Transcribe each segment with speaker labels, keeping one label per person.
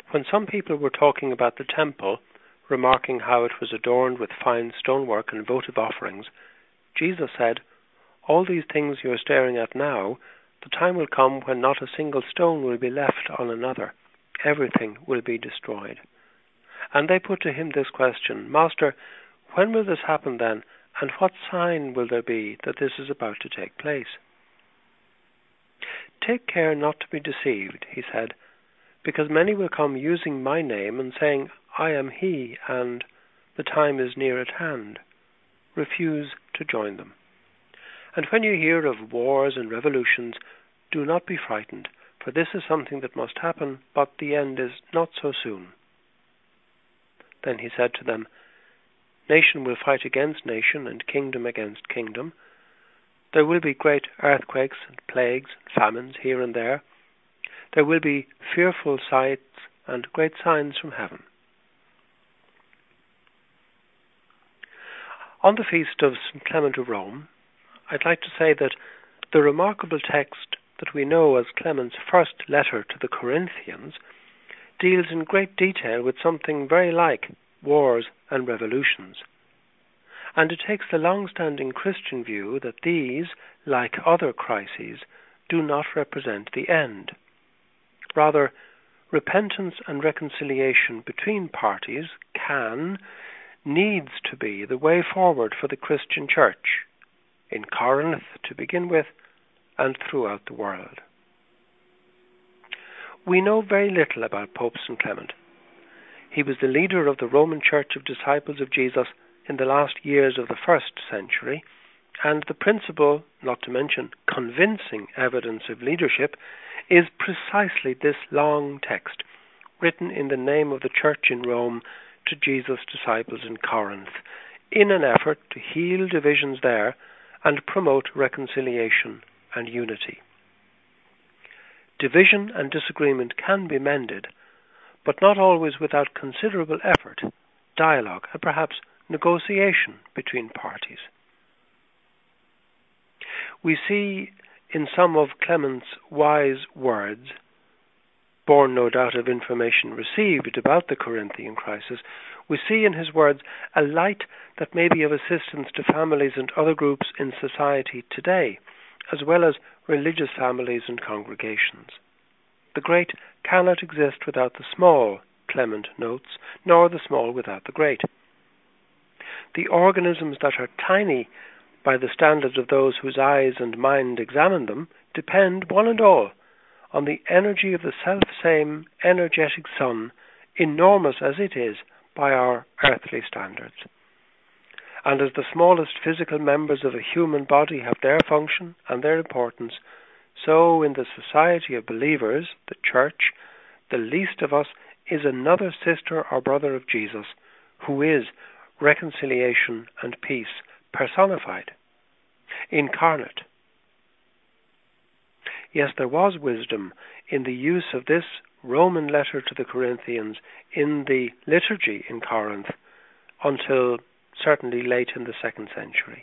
Speaker 1: When some people were talking about the temple, remarking how it was adorned with fine stonework and votive offerings, Jesus said, "All these things you are staring at now, the time will come when not a single stone will be left on another. Everything will be destroyed." And they put to him this question, "Master, when will this happen then, and what sign will there be that this is about to take place?" "Take care not to be deceived," he said, "because many will come using my name and saying, 'I am he,' and 'the time is near at hand.' Refuse to join them. And when you hear of wars and revolutions, do not be frightened, for this is something that must happen, but the end is not so soon." Then he said to them, "Nation will fight against nation, and kingdom against kingdom. There will be great earthquakes and plagues and famines here and there. There will be fearful sights and great signs from heaven." On the feast of St. Clement of Rome, I'd like to say that the remarkable text that we know as Clement's first letter to the Corinthians deals in great detail with something very like wars and revolutions. And it takes the long-standing Christian view that these, like other crises, do not represent the end. Rather, repentance and reconciliation between parties needs to be the way forward for the Christian Church, in Corinth to begin with, and throughout the world. We know very little about Pope St. Clement. He was the leader of the Roman Church of Disciples of Jesus in the last years of the 1st century, and the principal, not to mention convincing evidence of leadership, is precisely this long text, written in the name of the Church in Rome to Jesus' disciples in Corinth, in an effort to heal divisions there and promote reconciliation and unity. Division and disagreement can be mended, but not always without considerable effort, dialogue, and perhaps negotiation between parties. We see in some of Clement's wise words, born no doubt of information received about the Corinthian crisis, we see in his words a light that may be of assistance to families and other groups in society today, as well as religious families and congregations. The great cannot exist without the small, Clement notes, nor the small without the great. The organisms that are tiny by the standards of those whose eyes and mind examine them depend, one and all, on the energy of the self-same energetic sun, enormous as it is by our earthly standards. And as the smallest physical members of a human body have their function and their importance, so in the society of believers, the Church, the least of us is another sister or brother of Jesus, who is reconciliation and peace personified, incarnate. Yes, there was wisdom in the use of this Roman letter to the Corinthians in the liturgy in Corinth until certainly late in the 2nd century.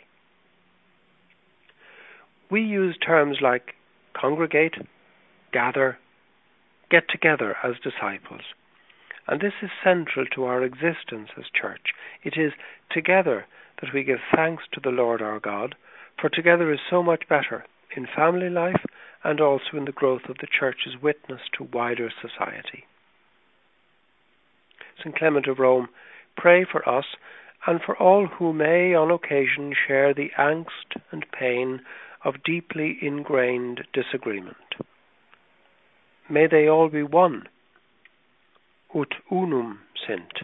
Speaker 1: We use terms like congregate, gather, get together as disciples. And this is central to our existence as church. It is together that we give thanks to the Lord our God, for together is so much better in family life and also in the growth of the Church's witness to wider society. St. Clement of Rome, pray for us and for all who may on occasion share the angst and pain of deeply ingrained disagreement. May they all be one, ut unum sint.